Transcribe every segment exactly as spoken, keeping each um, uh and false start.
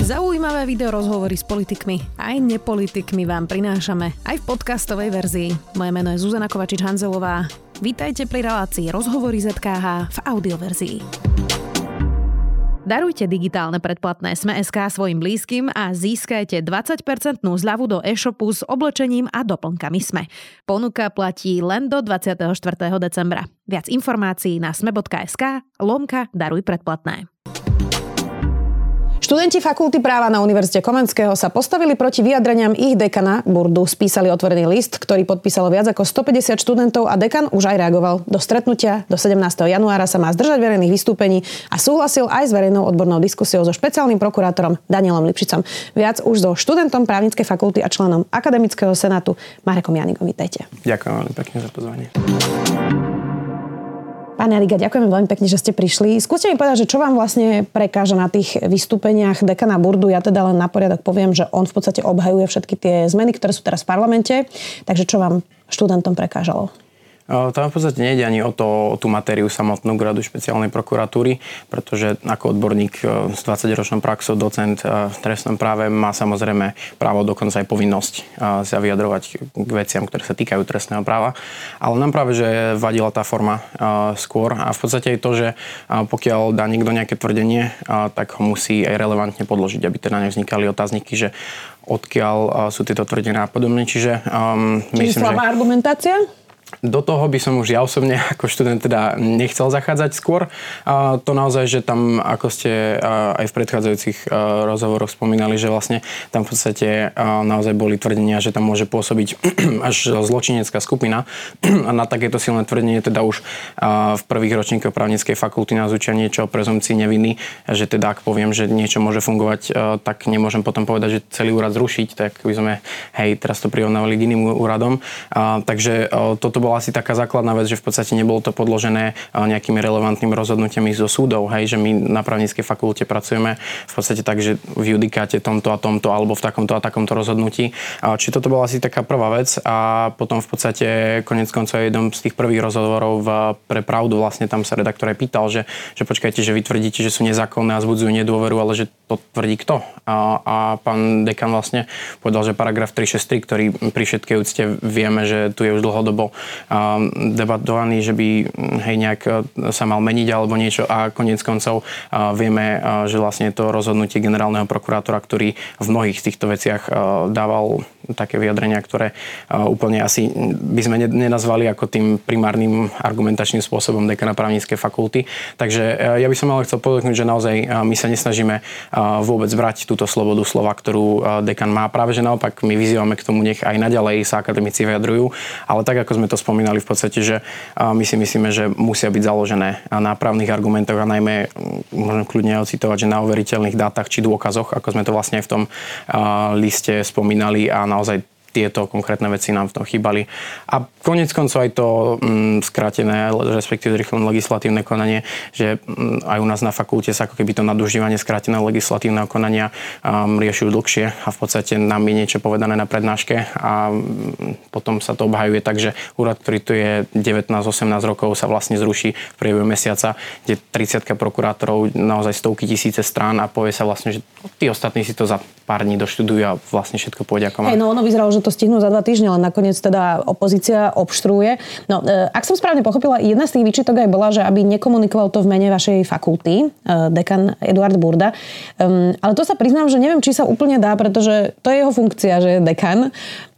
Zaujímavé videorozhovory s politikmi aj nepolitikmi vám prinášame aj v podcastovej verzii. Moje meno je Zuzana Kovačič-Hanzelová. Vítajte pri relácii Rozhovory zet ká há v audioverzii. Darujte digitálne predplatné es em es ká svojim blízkym a získajte dvadsať percent zľavu do e-shopu s oblečením a doplnkami es em e. Ponuka platí len do dvadsiateho štvrtého decembra. Viac informácií na es em e bodka es ká lomka daruj predplatné. Študenti Fakulty práva na Univerzite Komenského sa postavili proti vyjadreniam ich dekana Burdu. Spísali otvorený list, ktorý podpísalo viac ako stopäťdesiat študentov a dekan už aj reagoval. Do stretnutia do sedemnásteho januára sa má zdržať verejných vystúpení a súhlasil aj s verejnou odbornou diskusiou so špeciálnym prokurátorom Danielom Lipšicom. Viac už so študentom Právnickej fakulty a členom Akademického senátu Marekom Janigom. Vítajte. Ďakujem veľmi pekne za pozvanie. Pán Janiga, ďakujeme veľmi pekne, že ste prišli. Skúste mi povedať, že čo vám vlastne prekáža na tých vystúpeniach dekana Burdu. Ja teda len na poriadok poviem, že on v podstate obhajuje všetky tie zmeny, ktoré sú teraz v parlamente. Takže čo vám študentom prekážalo? Tam v podstate nejde ani o, to, o tú matériu samotnú k radu špeciálnej prokuratúry, pretože ako odborník s dvadsaťročnou praxou, docent v trestnom práve má samozrejme právo, dokonca aj povinnosť sa vyjadrovať k veciam, ktoré sa týkajú trestného práva. Ale nám práve, že vadila tá forma skôr a v podstate aj to, že pokiaľ dá niekto nejaké tvrdenie, tak ho musí aj relevantne podložiť, aby teda nevznikali otázniky, že odkiaľ sú tieto tvrdenia a podobne. Čiže, um, Čiže myslím, slabá že... argumentácia? Do toho by som už ja osobne ako študent teda nechcel zachádzať skôr. A to naozaj, že tam, ako ste aj v predchádzajúcich rozhovoroch spomínali, že vlastne tam v podstate naozaj boli tvrdenia, že tam môže pôsobiť až zločinecká skupina. A na takéto silné tvrdenie teda už v prvých ročníkoch právnickej fakulty nás učia niečo o prezumpcii neviny, že teda ak poviem, že niečo môže fungovať, tak nemôžem potom povedať, že celý úrad zrušiť, tak by sme, hej, teraz to prirovnávali k iným úradom. A, takže toto to bola asi taká základná vec, že v podstate nebolo to podložené nejakými relevantnými rozhodnutiami zo súdov, hej, že my na právnickej fakulte pracujeme v podstate tak, že v judikáte tomto a tomto alebo v takomto a takomto rozhodnutí. Či toto bola asi taká prvá vec a potom v podstate konec koncov jeden z tých prvých rozhovorov v Pre pravdu vlastne tam sa redaktor aj pýtal, že, že počkajte, že vy tvrdíte, že sú nezákonné a vzbudzujú nedôveru, ale že to tvrdí kto? A, a pán dekan vlastne povedal, že paragraf tristošesťdesiattri, ktorý pri všetkej úcte vieme, že tu je už dlhodobo debatovaný, že by hej, nejak sa mal meniť alebo niečo a koniec koncov vieme, že vlastne to rozhodnutie generálneho prokurátora, ktorý v mnohých z týchto veciach dával také vyjadrenia, ktoré úplne asi by sme nenazvali ako tým primárnym argumentačným spôsobom dekana právnickej fakulty. Takže ja by som ale chcel podotknúť, že naozaj my sa nesnažíme vôbec brať túto slobodu slova, ktorú dekan má. Práve že naopak my vyzývame k tomu, nech aj naďalej sa akademici vyjadrujú, ale tak ako sme to spomínali v podstate, že my si myslíme, že musia byť založené na právnych argumentoch a najmä môžem kľudne ocitovať, že na overiteľných dátach či dôkazoch, ako sme to vlastne aj v tom liste spomínali a naozaj tieto konkrétne veci nám v tom chýbali. A koniec koncov aj to mm, skrátené, respektíve rýchle legislatívne konanie, že mm, aj u nás na fakulte sa ako keby to nadužívanie skráteného legislatívneho konania um, rieši už dlhšie a v podstate nám je niečo povedané na prednáške a mm, potom sa to obhajuje tak, že úrad, ktorý tu je devätnásť osemnásť rokov, sa vlastne zruší v priebehu mesiaca, kde tridsiatka prokurátorov, naozaj stovky tisíce strán a povie sa vlastne, že tí ostatní si to za pár dní doštudujú a vlastne všetko pôjde ako má. Hey, no ono vyzeralo, že to stihnú za dva týždne, len nakoniec teda opozícia obštruuje. No, e, ak som správne pochopila, jedna z tých výčitok aj bola, že aby nekomunikoval to v mene vašej fakulty, e, dekan Eduard Burda. Um, ale to sa priznám, že neviem, či sa úplne dá, pretože to je jeho funkcia, že je dekan. E,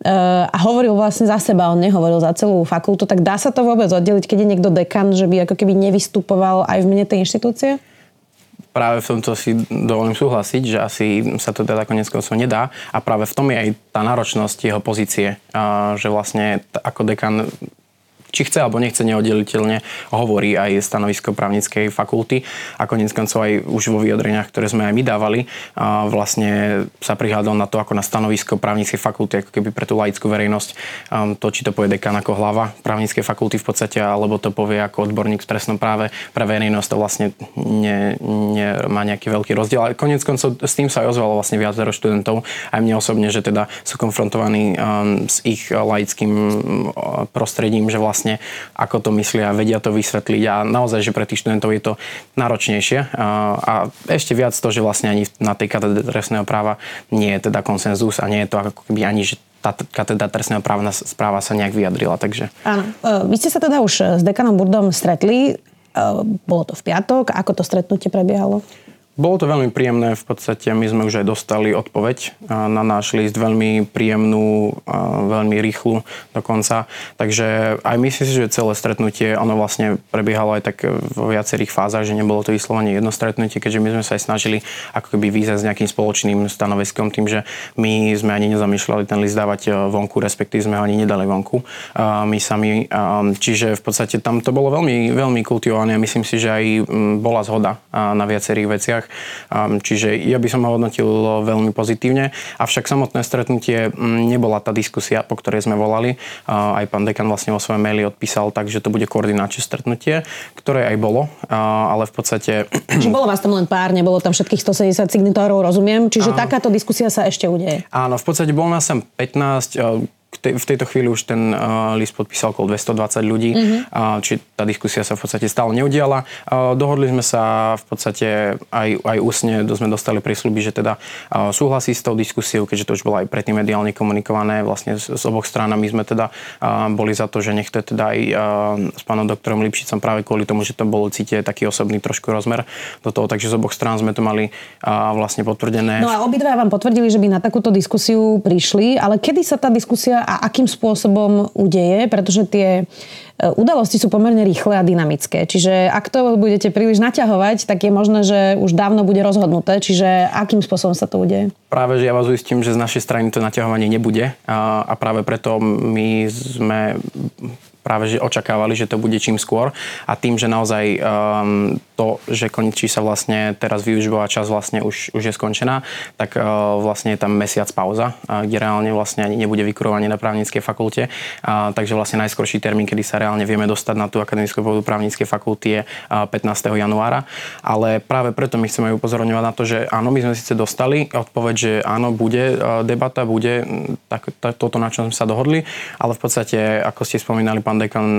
a hovoril vlastne za seba, on nehovoril za celú fakultu. Tak dá sa to vôbec oddeliť, keď je niekto dekan, že by ako keby nevystupoval aj v mene tej inštitúcie? Práve v tomto si dovolím súhlasiť, že asi sa to teda konec koncov nedá a práve v tom je aj tá náročnosť jeho pozície, že vlastne ako dekan či chce alebo nechce neoddeliteľne hovorí aj stanovisko právnickej fakulty a koniec koncov aj už vo vyjadreniach, ktoré sme aj my dávali, a vlastne sa prihľadal na to ako na stanovisko právnickej fakulty, ako keby pre tú laickú verejnosť, to, či to povie dekan ako hlava právnickej fakulty v podstate, alebo to povie ako odborník v trestnom práve, pre verejnosť to vlastne ne, ne, má nejaký veľký rozdiel. Ale koniec koncov s tým sa aj ozvalo vlastne viacero študentov, aj mne osobne, že teda sú konfrontovaní um, s ich laickým prostredím, že vlastne jasne, ako to myslia, vedia to vysvetliť a naozaj, že pre tých študentov je to náročnejšie. A ešte viac to, že vlastne ani na tej katedre trestného práva nie je teda konsenzus a nie je to ako keby ani, že tá katedra trestného práva správa sa nejak vyjadrila. Takže... Áno. Vy ste sa teda už s dekanom Burdom stretli. Bolo to v piatok. Ako to stretnutie prebiehalo? Bolo to veľmi príjemné, v podstate my sme už aj dostali odpoveď na náš list, veľmi príjemnú, veľmi rýchlu dokonca. Takže aj myslím si, že celé stretnutie, ono vlastne prebiehalo aj tak vo viacerých fázach, že nebolo to vyslovene jedno stretnutie, keďže my sme sa aj snažili ako keby výjsť s nejakým spoločným stanoviskom, tým, že my sme ani nezamýšľali ten list dávať vonku, respektíve sme ho ani nedali vonku my sami. Čiže v podstate tam to bolo veľmi, veľmi kultivované a myslím si, že aj bola zhoda na viacerých veciach. Čiže ja by som ho hodnotil veľmi pozitívne, avšak samotné stretnutie nebola tá diskusia, po ktorej sme volali. Aj pán dekan vlastne vo svojom maili odpísal tak, že to bude koordinačné stretnutie, ktoré aj bolo, ale v podstate... Čiže bolo vás tam len pár, nebolo tam všetkých stosedemdesiat signatárov, rozumiem, čiže áno. Takáto diskusia sa ešte udeje. Áno, v podstate bolo nás sem pätnásť, v tejto chvíli už ten uh, list podpísal okolo dvestodvadsať ľudí, uh-huh. uh, či tá diskusia sa v podstate stále neudiala. Uh, dohodli sme sa v podstate aj, aj ústne, sme dostali prísľuby, že teda uh, súhlasí s tou diskusiou, keďže to už bolo aj predtým mediálne komunikované vlastne z, z oboch strán a my sme teda uh, boli za to, že nech to je teda aj uh, s pánom doktorom Lipšicom práve kvôli tomu, že to bolo cítiť taký osobný trošku rozmer do toho, takže z oboch strán sme to mali uh, vlastne potvrdené. No a obidva vám potvrdili, že by na takúto diskusiu prišli, ale kedy sa tá diskusia a akým spôsobom udeje, pretože tie udalosti sú pomerne rýchle a dynamické. Čiže ak to budete príliš naťahovať, tak je možné, že už dávno bude rozhodnuté. Čiže akým spôsobom sa to udeje? Práve, že ja vás uistím, že z našej strany to naťahovanie nebude a, a práve preto my sme práve že očakávali, že to bude čím skôr a tým, že naozaj um, to, že končí sa vlastne teraz výučbová časť vlastne už, už je skončená, tak uh, vlastne je tam mesiac pauza, uh, kde reálne vlastne ani nebude vykurovanie na právnickej fakulte, uh, takže vlastne najskorší termín, kedy sa reálne vieme dostať na tú akademickú pôdu právnickej fakulty je uh, pätnásteho januára, ale práve preto my chceme upozorňovať na to, že áno, my sme síce dostali odpoveď, že áno, bude uh, debata, bude tak, tak, toto, na čom sme sa dohodli, ale v podstate, ako ste spomínali, pán dekan um,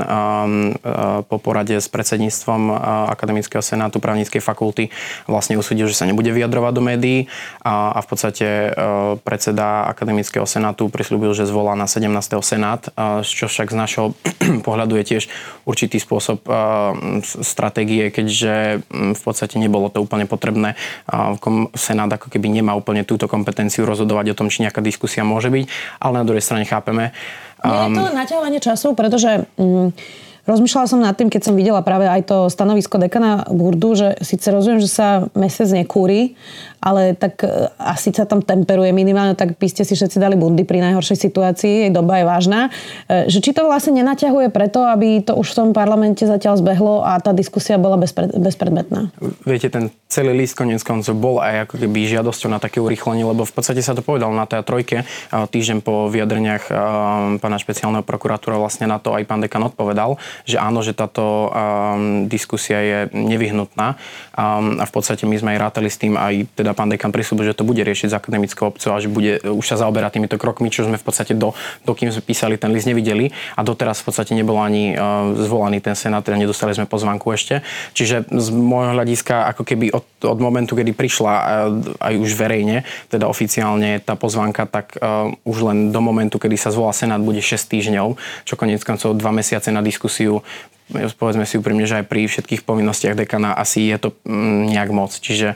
uh, po porade s predsedníctvom uh, Akademického senátu právnickej fakulty vlastne usúdil, že sa nebude vyjadrovať do médií a, a v podstate uh, predseda Akademického senátu prisľúbil, že zvolá na sedemnásteho senát, uh, čo však z našho pohľadu je tiež určitý spôsob uh, stratégie, keďže um, v podstate nebolo to úplne potrebné. Uh, senát ako keby nemá úplne túto kompetenciu rozhodovať o tom, či nejaká diskusia môže byť, ale na druhej strane chápeme. Nie je to naťahovanie času, pretože mm, rozmýšľala som nad tým, keď som videla práve aj to stanovisko dekana Burdu, že síce rozumiem, že sa mesiac nekúri, ale tak asi sa tam temperuje minimálne, tak by ste si všetci dali bundy pri najhoršej situácii, jej doba je vážna. Že či to vlastne nenaťahuje preto, aby to už v tom parlamente zatiaľ zbehlo a tá diskusia bola bezpred, bezpredmetná? Viete, ten celý list koniec koncov bol aj ako keby žiadosťou na také urýchlenie, lebo v podstate sa to povedalo na tej trojke, týždeň po vyjadreniach pána špeciálneho prokurátora vlastne na to aj pán dekan odpovedal, že áno, že táto um, diskusia je nevyhnutná um, a v podstate my sme aj rátali s tým, aj teda pán dekan prisľúbil, že to bude riešiť z akademickou obcov a že bude už sa zaoberať týmito krokmi, čo sme v podstate do, dokým sme písali ten list nevideli a doteraz v podstate nebol ani uh, zvolaný ten senát, teda nedostali sme pozvánku ešte. Čiže z môjho hľadiska ako keby od, od momentu, kedy prišla uh, aj už verejne, teda oficiálne tá pozvánka, tak uh, už len do momentu, kedy sa zvolá senát, bude šesť týždňov, čo koniec koncov dva mesiace na diskusiu. Povedzme si úprimne, že aj pri všetkých povinnostiach dekana asi je to nejak moc. Čiže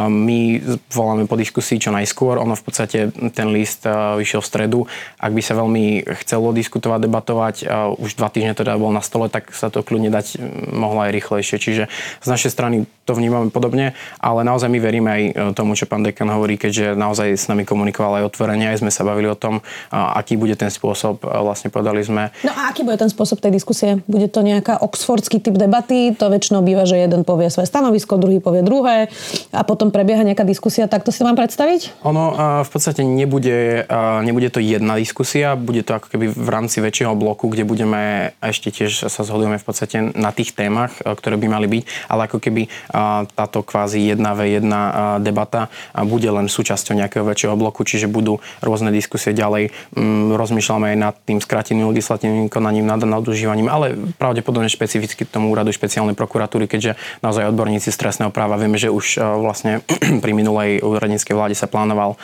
my voláme po diskusii čo najskôr. Ono v podstate ten list vyšiel v stredu. Ak by sa veľmi chcelo diskutovať, debatovať, už dva týždne teda bol na stole, tak sa to kľudne dať mohlo aj rýchlejšie. Čiže z našej strany to vnímame podobne, ale naozaj my veríme aj tomu, čo pán dekan hovorí, keďže naozaj s nami komunikoval aj otvorene, aj sme sa bavili o tom, aký bude ten spôsob. Vlastne povedali sme... No a aký bude ten spôsob tej diskusie? Bude to nejaká oxfordský typ debaty, to väčšinou býva, že jeden povie svoje stanovisko, druhý povie druhé a potom prebieha nejaká diskusia. Tak to si mám predstaviť? Ono v podstate nebude, nebude to jedna diskusia, bude to ako keby v rámci väčšieho bloku, kde budeme ešte tiež sa zhodujeme v podstate na tých témach, ktoré by mali byť, ale ako keby táto kvázi jedna vé jedna debata bude len súčasťou nejakého väčšieho bloku, čiže budú rôzne diskusie ďalej. Rozmýšľame aj nad tým skráteným legislatívnym konaním, nad nadužívaním, ale pravdepodobne špecificky tomu úradu špeciálnej prokuratúry, keďže naozaj odborníci z trestného práva vieme, že už vlastne pri minulej úradníckej vláde sa plánoval,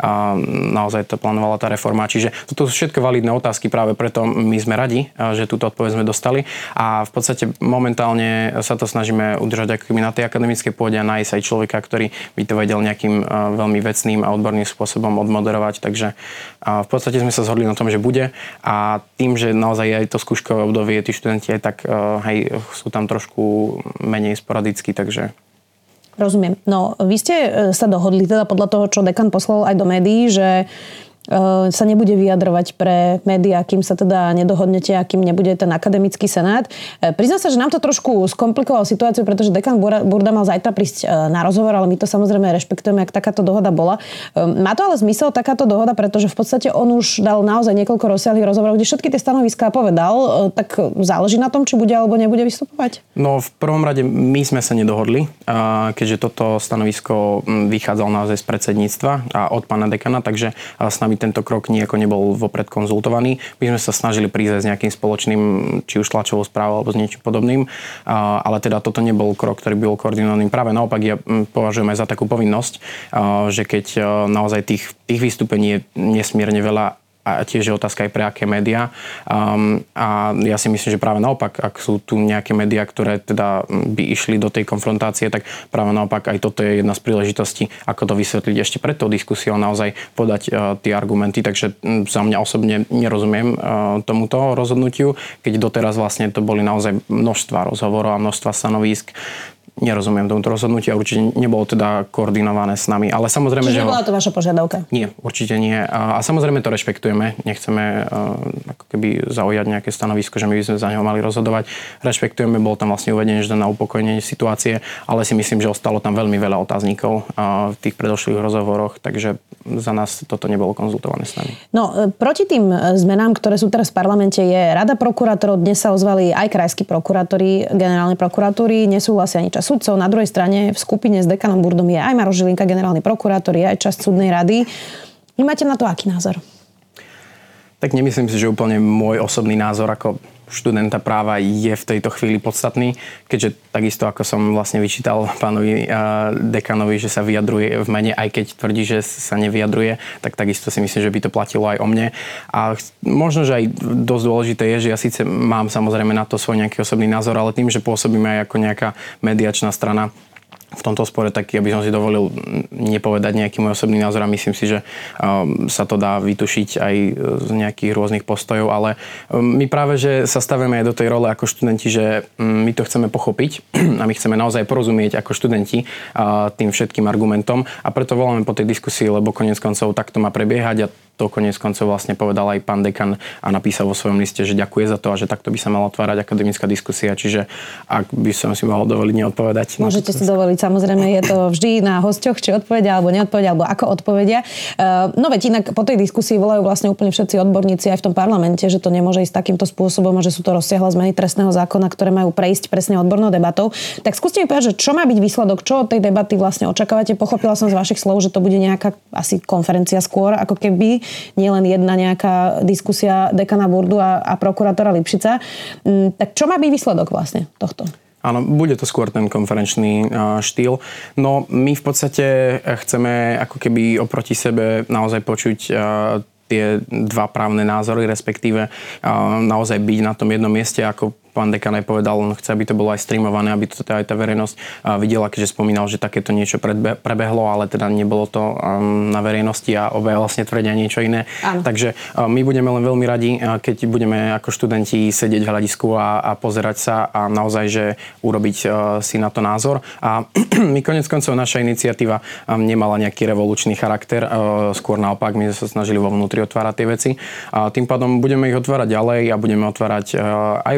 naozaj to plánovala tá reforma. Čiže toto sú všetko validné otázky, práve preto my sme radi, že túto odpoveď sme dostali a v podstate momentálne sa to snažíme udržať ako keby na tej akademickej pôde a nájsť aj človeka, ktorý by to vedel nejakým veľmi vecným a odborným spôsobom odmoderovať. Takže v podstate sme sa zhodli na tom, že bude a tým, že naozaj aj to skúškové obdobie, tí študenti aj tak hej, sú tam trošku menej sporadicky, takže... Rozumiem. No, vy ste sa dohodli teda podľa toho, čo dekan poslal aj do médií, že sa nebude vyjadrovať pre médiá, kým sa teda nedohodnete a kým nebude ten akademický senát. Priznám sa, že nám to trošku skomplikoval situáciu, pretože dekan Burda mal zajtra prísť na rozhovor, ale my to samozrejme rešpektujeme, ak takáto dohoda bola. Má to ale zmysel takáto dohoda, pretože v podstate on už dal naozaj niekoľko rozsiahlých rozhovorov, kde všetky tie stanoviská povedal, tak záleží na tom, či bude alebo nebude vystupovať? No v prvom rade my sme sa nedohodli, keďže toto stanovisko vychádzalo naozaj z predsedníctva a od pána dekana, takže s nami tento krok nejako nebol vopred konzultovaný. My sme sa snažili prísť s nejakým spoločným, či už tlačovou správou alebo s niečím podobným, ale teda toto nebol krok, ktorý bol koordinovaný. Práve naopak ja považujem aj za takú povinnosť, že keď naozaj tých, tých vystúpení je nesmierne veľa a tiež je otázka aj pre aké médiá. Um, a ja si myslím, že práve naopak, ak sú tu nejaké médiá, ktoré teda by išli do tej konfrontácie, tak práve naopak aj toto je jedna z príležitostí, ako to vysvetliť ešte pred tou diskusiou, naozaj podať uh, tie argumenty. Takže um, za mňa osobne nerozumiem uh, tomuto rozhodnutiu, keď doteraz vlastne to boli naozaj množstva rozhovorov a množstva stanovísk. Nerozumiem tomuto rozhodnutiu a určite nebolo teda koordinované s nami. Ale samozrejme, Čiže že... nebola to vaša požiadavka? Nie, určite nie. A, a samozrejme to rešpektujeme. Nechceme uh, ako keby zaujať nejaké stanovisko, že my by sme za neho mali rozhodovať. Rešpektujeme, bolo tam vlastne uvedenie, že na upokojenie situácie, ale si myslím, že ostalo tam veľmi veľa otáznikov uh, v tých predošlých rozhovoroch, takže za nás toto nebolo konzultované s nami. No, proti tým zmenám, ktoré sú teraz v parlamente, je Rada prokurátorov. Dnes sa ozvali aj krajskí prokurátori generálnej prokuratúry, nesúhlasia ani čas sudcov. Na druhej strane v skupine s dekanom Burdom je aj Maroš Žilinka, generálny prokurátor, je aj časť súdnej rady. Vy máte na to aký názor? Tak nemyslím si, že úplne môj osobný názor ako študenta práva je v tejto chvíli podstatný, keďže takisto ako som vlastne vyčítal pánovi dekanovi, že sa vyjadruje v mene, aj keď tvrdí, že sa nevyjadruje, tak takisto si myslím, že by to platilo aj o mne. A možno, že aj dosť dôležité je, že ja síce mám samozrejme na to svoj nejaký osobný názor, ale tým, že pôsobíme aj ako nejaká mediačná strana v tomto spore, tak ja by som si dovolil nepovedať nejaký môj osobný názor a myslím si, že um, sa to dá vytušiť aj z nejakých rôznych postojov, ale um, my práve, že sa stavíme aj do tej role ako študenti, že um, my to chceme pochopiť a my chceme naozaj porozumieť ako študenti uh, tým všetkým argumentom a preto voláme po tej diskusii, lebo koniec koncov takto má prebiehať a to koniec koncov vlastne povedal aj pán dekan a napísal vo svojom liste, že ďakuje za to a že takto by sa mala otvárať akademická diskusia. Čiže ak by som si mohol dovoliť neodpovedať. Môžete si dovoliť, samozrejme je to vždy na hosťoch, či odpovedia alebo neodpovedia, alebo ako odpovedia. No veď inak po tej diskusii volajú vlastne úplne všetci odborníci aj v tom parlamente, že to nemôže ísť takýmto spôsobom a že sú to rozsiahle zmeny trestného zákona, ktoré majú prejsť presne odbornou debatou. Tak skúste mi povedať, že čo má byť výsledok, čo od tej debaty vlastne očakávate? Pochopila som z vašich slov, že to bude nejaká asi konferencia skôr, ako keby nie len jedna nejaká diskusia dekana Burdu a, a prokurátora Lipšica. Tak čo má byť výsledok vlastne tohto? Áno, bude to skôr ten konferenčný uh, štýl. No my v podstate chceme ako keby oproti sebe naozaj počuť uh, tie dva právne názory, respektíve uh, naozaj byť na tom jednom mieste, ako pán dekan aj povedal, on chce, aby to bolo aj streamované, aby to teda aj tá verejnosť videla, keďže spomínal, že takéto niečo predbe- prebehlo, ale teda nebolo to um, na verejnosti a obaja vlastne tvrdia niečo iné. Áno. Takže um, my budeme len veľmi radi, keď budeme ako študenti sedieť v hľadisku a, a pozerať sa a naozaj, že urobiť uh, si na to názor. A my konec koncov naša iniciatíva um, nemala nejaký revolučný charakter, uh, skôr naopak, my sme sa snažili vo vnútri otvárať tie veci. A tým pádom budeme ich otvárať ďalej a budeme otvárať uh, aj rôzne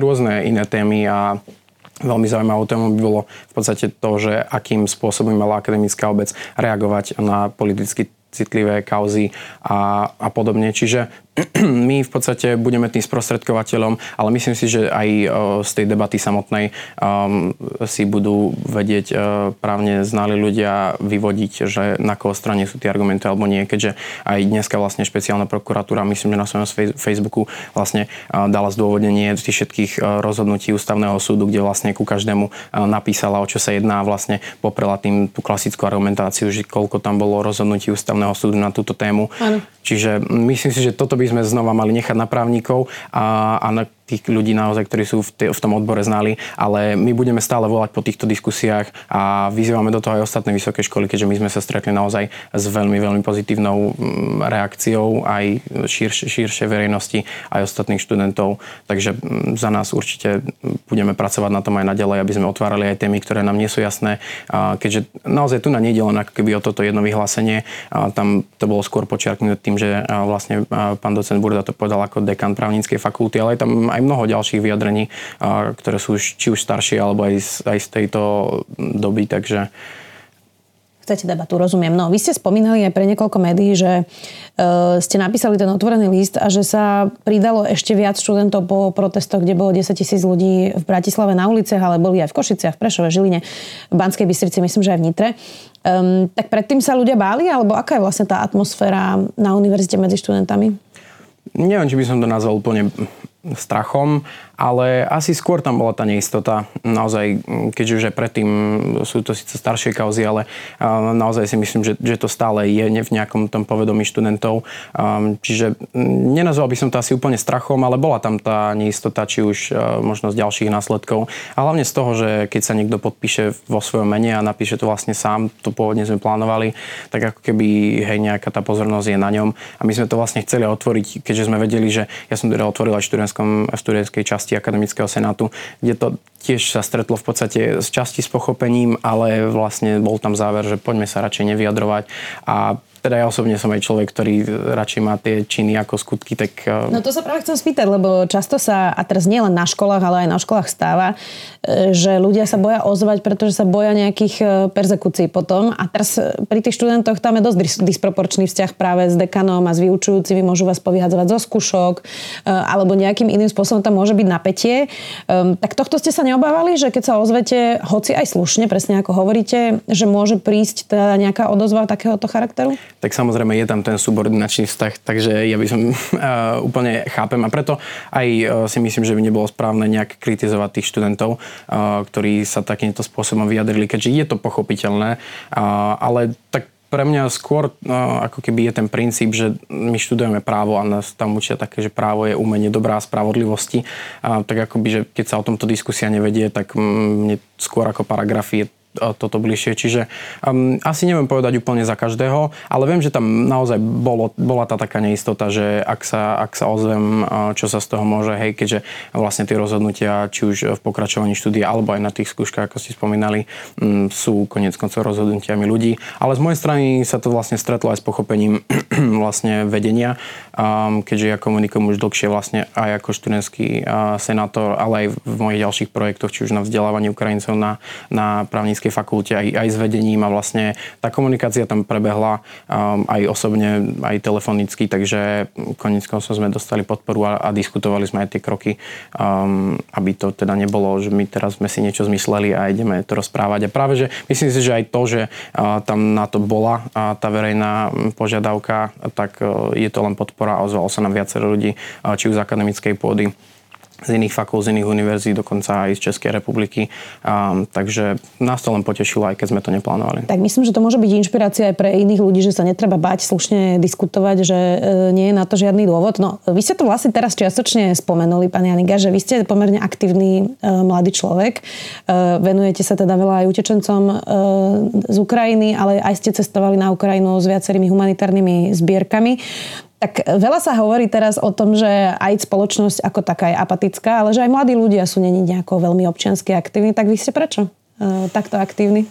iné témy a veľmi zaujímavou témou by bolo v podstate to, že akým spôsobom mala akademická obec reagovať na politicky citlivé kauzy a, a podobne. Čiže my v podstate budeme tým sprostredkovateľom, ale myslím si, že aj z tej debaty samotnej um, si budú vedieť uh, právne znali ľudia vyvodiť, že na koho strane sú tie argumenty alebo nie, keďže aj dneska vlastne špeciálna prokuratúra, myslím, že na svojom Facebooku vlastne uh, dala zdôvodnenie tých všetkých uh, rozhodnutí ústavného súdu, kde vlastne ku každému uh, napísala, o čo sa jedná a vlastne poprela tým tú klasickú argumentáciu, že koľko tam bolo rozhodnutí ústavného súdu na túto tému. Ano. Čiže myslím si, že toto by sme znova mali nechať na právnikov a, a na tých ľudí naozaj, ktorí sú v, t- v tom odbore znali, ale my budeme stále volať po týchto diskusiách a vyzývame do toho aj ostatné vysoké školy, keďže my sme sa stretli naozaj s veľmi, veľmi pozitívnou reakciou aj širšie, širšie verejnosti, aj ostatných študentov. Takže za nás určite budeme pracovať na tom aj naďalej, aby sme otvárali aj témy, ktoré nám nie sú jasné, keďže naozaj tu na nejde len ako keby o toto jedno vyhlásenie. Tam to bolo skôr počiarknuté tým, že vlastne pán docent Burda to povedal ako dekan právnickej fakulty, ale aj tam aj mnoho ďalších vyjadrení, ktoré sú či už staršie, alebo aj z, aj z tejto doby, takže... Chcete debatu, rozumiem. No, vy ste spomínali aj pre niekoľko médií, že uh, ste napísali ten otvorený list a že sa pridalo ešte viac študentov po protestoch, kde bolo desaťtisíc ľudí v Bratislave na uliciach, ale boli aj v Košiciach, v Prešove, Žiline, v Banskej Bystrici, myslím, že aj v Nitre. Um, tak predtým sa ľudia báli, alebo aká je vlastne tá atmosféra na univerzite medzi študentami? Neviem, či by som to nazval úplne strachom, ale asi skôr tam bola tá neistota. Naozaj, keďže už aj predtým sú to síce staršie kauzy, ale naozaj si myslím, že, že to stále je v nejakom tom povedomí študentov. Čiže nenazval by som to asi úplne strachom, ale bola tam tá neistota, či už možnosť ďalších následkov. A hlavne z toho, že keď sa niekto podpíše vo svojom mene a napíše to vlastne sám, to pôvodne sme plánovali, tak ako keby hej, nejaká tá pozornosť je na ňom. A my sme to vlastne chceli otvoriť, keďže sme vedeli, že ja som teda otvoril aj študentskom, v študentskej časti Akademického senátu, kde to tiež sa stretlo v podstate z časti s pochopením, ale vlastne bol tam záver, že poďme sa radšej nevyjadrovať. A teda ja osobne som aj človek, ktorý radšej má tie činy ako skutky, tak... No to sa práve chcem spýtať, lebo často sa, a teraz nie len na školách, ale aj na školách stáva, že ľudia sa boja ozvať, pretože sa boja nejakých perzekúcií potom. A teraz pri tých študentoch tam je dosť disproporčný vzťah práve s dekanom a s vyučujúcimi, môžu vás povyhadzovať zo skúšok, alebo nejakým iným spôsobom tam môže byť napätie. Tak tohto ste sa neobávali, že keď sa ozvete, hoci aj slušne, presne ako hovoríte, že môže prísť teda nejaká odozva takéhoto charakteru? Tak samozrejme je tam ten subordinačný vzťah, takže ja by som uh, úplne chápem a preto aj uh, si myslím, že by nebolo správne nejak kritizovať tých študentov, uh, ktorí sa takýmto spôsobom vyjadrili, keďže je to pochopiteľné, uh, ale tak pre mňa skôr uh, ako keby je ten princíp, že my študujeme právo a nás tam učia také, že právo je umenie dobrá a spravodlivosti. Uh, tak akoby, že keď sa o tomto diskusia nevedie, tak mne skôr ako paragrafy je toto bližšie. Čiže um, asi neviem povedať úplne za každého, ale viem, že tam naozaj bolo, bola tá taká neistota, že ak sa, ak sa ozvem, čo sa z toho môže, hej, keďže vlastne tie rozhodnutia, či už v pokračovaní štúdia, alebo aj na tých skúškach, ako ste spomínali, um, sú koniec koncov rozhodnutiami ľudí. Ale z mojej strany sa to vlastne stretlo aj s pochopením vlastne vedenia, um, keďže ja komunikujem už dlhšie vlastne aj ako študentský uh, senátor, ale aj v mojich ďalších projektoch, či už na vzdelávanie Ukrajincov na, na právnickej fakulte, aj, aj s vedením a vlastne tá komunikácia tam prebehla um, aj osobne, aj telefonicky, takže koniec koncov sme dostali podporu a, a diskutovali sme aj tie kroky, um, aby to teda nebolo, že my teraz sme si niečo zmysleli a ideme to rozprávať. A práve, že myslím si, že aj to, že uh, tam na to bola uh, tá verejná požiadavka, tak uh, je to len podpora a ozvalo sa nám viacero ľudí, uh, či už z akademickej pôdy, z iných fakult, z iných univerzít, dokonca aj z Českej republiky. Um, takže nás to len potešilo, aj keď sme to neplánovali. Tak myslím, že to môže byť inšpirácia aj pre iných ľudí, že sa netreba báť slušne diskutovať, že e, nie je na to žiadny dôvod. No, vy ste to vlastne teraz čiastočne spomenuli, pán Janiga, že vy ste pomerne aktívny e, mladý človek. E, venujete sa teda veľa aj utečencom e, z Ukrajiny, ale aj ste cestovali na Ukrajinu s viacerými humanitárnymi zbierkami. Tak veľa sa hovorí teraz o tom, že aj spoločnosť ako taká je apatická, ale že aj mladí ľudia sú není nejako veľmi občiansky aktívni. Tak vy ste prečo e, takto aktívni?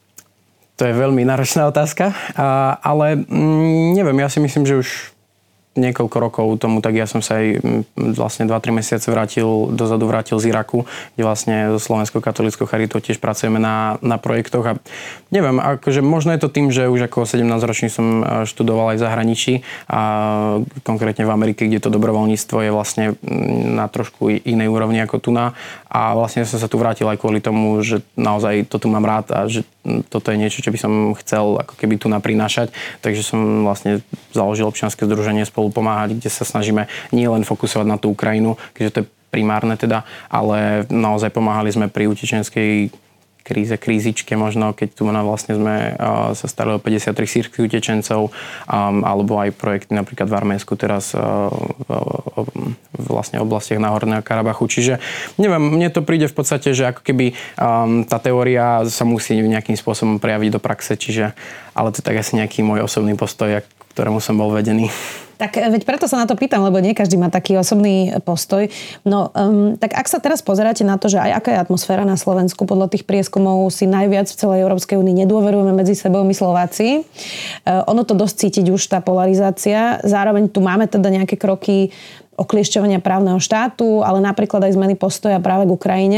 To je veľmi náročná otázka, a, ale mm, neviem, ja si myslím, že už niekoľko rokov tomu, tak ja som sa aj vlastne dva tri mesiace vrátil, dozadu vrátil z Iraku, kde vlastne so Slovenskou katolíckou charitou tiež pracujeme na, na projektoch a neviem, akože možno je to tým, že už ako sedemnásťročný som študoval aj v zahraničí a konkrétne v Amerike, kde to dobrovoľníctvo je vlastne na trošku inej úrovni ako tu na a vlastne som sa tu vrátil aj kvôli tomu, že naozaj to tu mám rád a že toto je niečo, čo by som chcel ako keby tu naprinášať, takže som vlastne založil občianske združenie Spolu pomáhať, kde sa snažíme nie len fokusovať na tú Ukrajinu, keďže to je primárne teda, ale naozaj pomáhali sme pri utečenskej kríze, krízičke možno, keď tu vlastne sme uh, sa starali o päťdesiattri sýrskych utečencov, um, alebo aj projekty napríklad v Arménsku teraz uh, v, v vlastne oblastiach Náhorného Karabachu. Čiže neviem, mne to príde v podstate, že ako keby um, tá teória sa musí nejakým spôsobom prejaviť do praxe, čiže ale to je tak asi nejaký môj osobný postoj, ktorému som bol vedený. Tak veď preto sa na to pýtam, lebo nie každý má taký osobný postoj. No, um, tak ak sa teraz pozeráte na to, že aj aká je atmosféra na Slovensku, podľa tých prieskumov si najviac v celej Európskej únii nedôverujeme medzi sebou my Slováci. Uh, ono to dosť cítiť už tá polarizácia. Zároveň tu máme teda nejaké kroky okliešťovania právneho štátu, ale napríklad aj zmeny postoja práve k Ukrajine.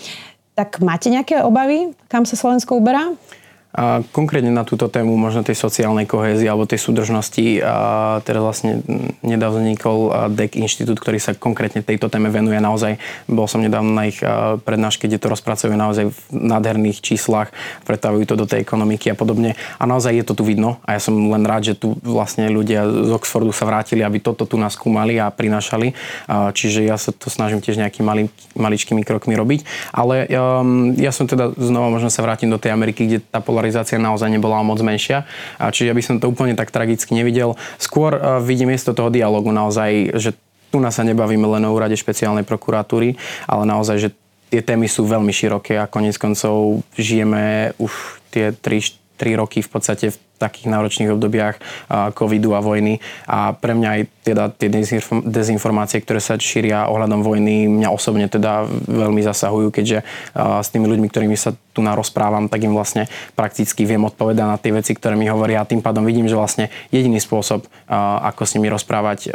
Tak máte nejaké obavy, kam sa Slovensko uberá? A konkrétne na túto tému možno tej sociálnej kohézie alebo tej súdržnosti. A teraz vlastne nedávno vznikol dé é ká inštitút, ktorý sa konkrétne tejto téme venuje. Naozaj bol som nedávno na ich prednáške, kde to rozpracujú naozaj v nádherných číslach, pretavujú to do tej ekonomiky a podobne. A naozaj je to tu vidno. A ja som len rád, že tu vlastne ľudia z Oxfordu sa vrátili, aby toto tu nás skúmali a prinášali. Čiže ja sa to snažím tiež nejakými malý, maličkými krokmi robiť. Ale um, ja som teda znova možno sa vrátim do tej Ameriky, kde tá polarizácia naozaj nebola moc menšia. A čiže ja by som to úplne tak tragicky nevidel. Skôr uh, vidím miesto toho dialogu naozaj, že tu nás sa nebavíme len o úrade špeciálnej prokuratúry, ale naozaj, že tie témy sú veľmi široké a koniec koncov žijeme už tie tri roky v podstate v takých náročných obdobiach covidu a vojny. A pre mňa aj teda tie dezinformácie, ktoré sa šíria ohľadom vojny, mňa osobne teda veľmi zasahujú, keďže s tými ľuďmi, ktorými sa tu narozprávam, tak im vlastne prakticky viem odpovedať na tie veci, ktoré mi hovoria a tým pádom vidím, že vlastne jediný spôsob, ako s nimi rozprávať,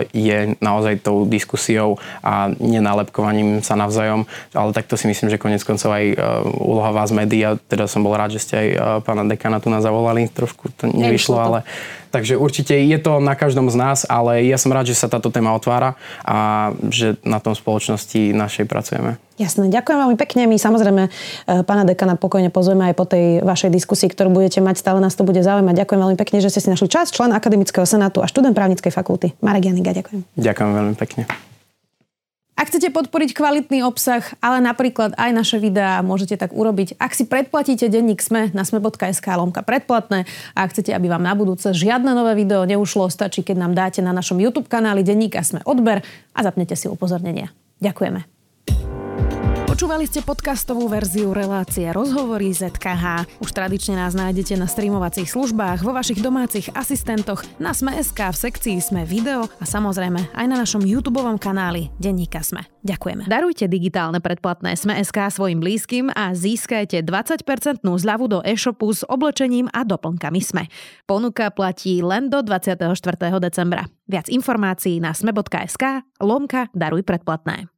je naozaj tou diskusiou a nenálepkovaním sa navzájom. Ale takto si myslím, že konec koncov aj úloha vás médií, a teda som bol rád, že ste aj pána dekana tu nás zavolali, trošku to nevyšlo, to. ale takže určite je to na každom z nás, ale ja som rád, že sa táto téma otvára a že na tom spoločnosti našej pracujeme. Jasné, ďakujem veľmi pekne. My samozrejme pána dekana pokojne pozveme aj po tej vašej diskusii, ktorú budete mať, stále nás to bude zaujímať. Ďakujem veľmi pekne, že ste si našli čas, člen Akademického senátu a študent právnickej fakulty. Marek Janiga, ďakujem. Ďakujem veľmi pekne. Ak chcete podporiť kvalitný obsah, ale napríklad aj naše videá, môžete tak urobiť. Ak si predplatíte denník SME na sme bodka es ká lomka predplatné a ak chcete, aby vám na budúce žiadne nové video neušlo, stačí, keď nám dáte na našom YouTube kanáli denníka SME odber a zapnete si upozornenia. Ďakujeme. Počúvali ste podcastovú verziu relácie Rozhovory zet ká há. Už tradične nás nájdete na streamovacích službách, vo vašich domácich asistentoch, na Sme bodka es ká v sekcii Sme video a samozrejme aj na našom YouTubeovom kanáli Denníka Sme. Ďakujeme. Darujte digitálne predplatné Sme bodka es ká svojim blízkym a získajte dvadsať percent zľavu do e-shopu s oblečením a doplnkami Sme. Ponuka platí len do dvadsiateho štvrtého decembra. Viac informácií na sme bodka es ká lomka daruj predplatné.